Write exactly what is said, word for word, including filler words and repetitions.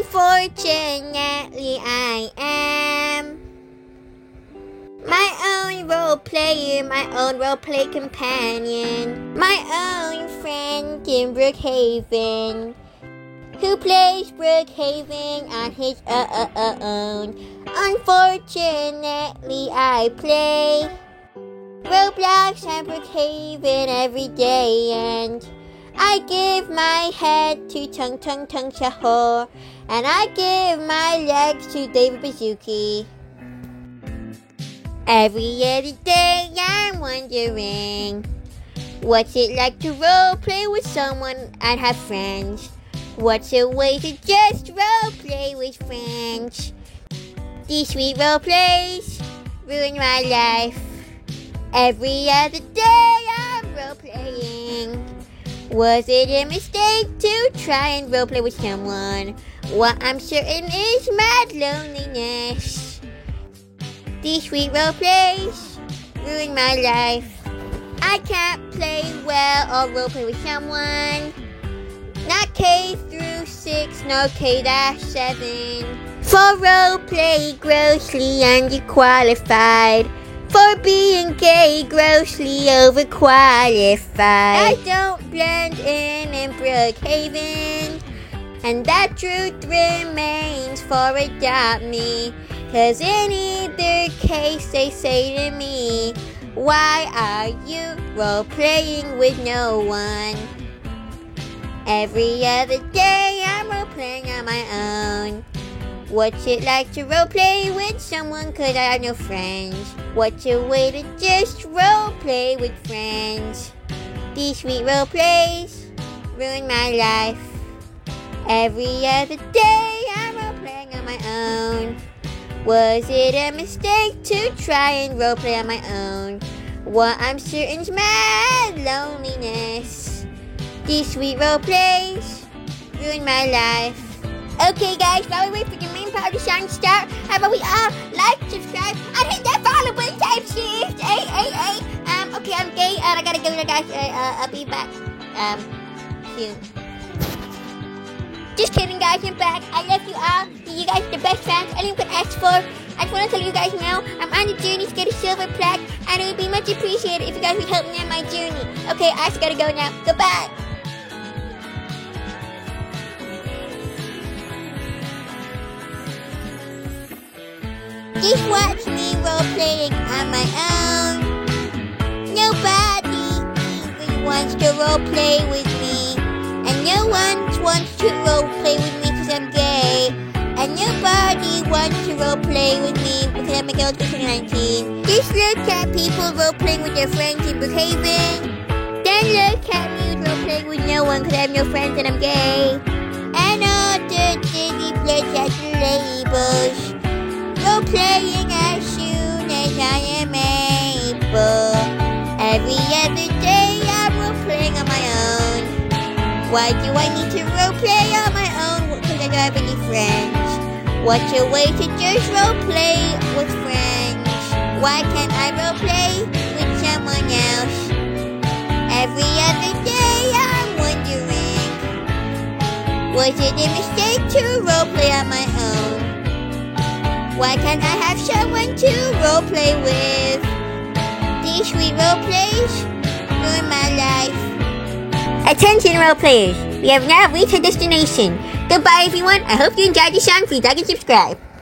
Unfortunately, I am my own role player, my own role play companion, my own friend in Brookhaven, who plays Brookhaven on his uh, uh, uh, own. Unfortunately, I play Roblox and Brookhaven every day, and I give my head to Tung Tung Tung Shahor, and I give my legs to David Bazuki. Every other day I'm wondering, what's it like to roleplay with someone and have friends? What's a way to just roleplay with friends? These sweet roleplays ruin my life. Every other day I'm roleplaying. Was it a mistake to try and roleplay with someone? What I'm certain is mad loneliness. These sweet roleplays ruin my life. I can't play well or roleplay with someone. Not K through six, no K dash seven. For roleplay, grossly underqualified. For being gay, grossly overqualified. I don't blend in in Brookhaven, and that truth remains for Adopt Me. Cause in either case they say to me, why are you role-playing with no one? Every other day I'm role-playing on my own. What's it like to role-play with someone cause I have no friends? What's a way to just role-play with friends? These sweet role-plays ruin my life. Every other day I'm role-playing on my own. Was it a mistake to try and roleplay on my own? What I'm certain's mad loneliness. These sweet roleplays ruin my life. Okay guys, while we wait for the main part of the song to start, how about we all like, subscribe, and hit that follow button, type shift, hey, hey, hey. Um, okay, I'm gay, and I gotta go now guys, uh, uh, I'll be back, um, soon. Just kidding guys, I'm back. I love you all. You guys are the best fans anyone could ask for. I just want to tell you guys now, I'm on the journey to get a silver plaque, and it would be much appreciated if you guys would help me on my journey. Okay, I just gotta go now. Goodbye. Just watch me role-playing on my own. Nobody even wants to role-play with me. And no one wants to roleplay with me because I'm gay. And nobody wants to roleplay with me because I'm a girl twenty nineteen. Just look at people roleplaying with their friends in Brookhaven. Then look at me roleplaying with no one because I have no friends and I'm gay. And all the dirty bloods at the labels. Roleplaying as soon as I am able. Every other day I'm roleplaying on my own. Why do I need to roleplay on my own? Because I don't have any friends. What's a way to just roleplay with friends? Why can't I roleplay with someone else? Every other day I'm wondering, was it a mistake to roleplay on my own? Why can't I have someone to roleplay with? These sweet roleplays ruin my life. Attention roleplayers, we have now reached our destination. Goodbye everyone, I hope you enjoyed the song. Please like and subscribe.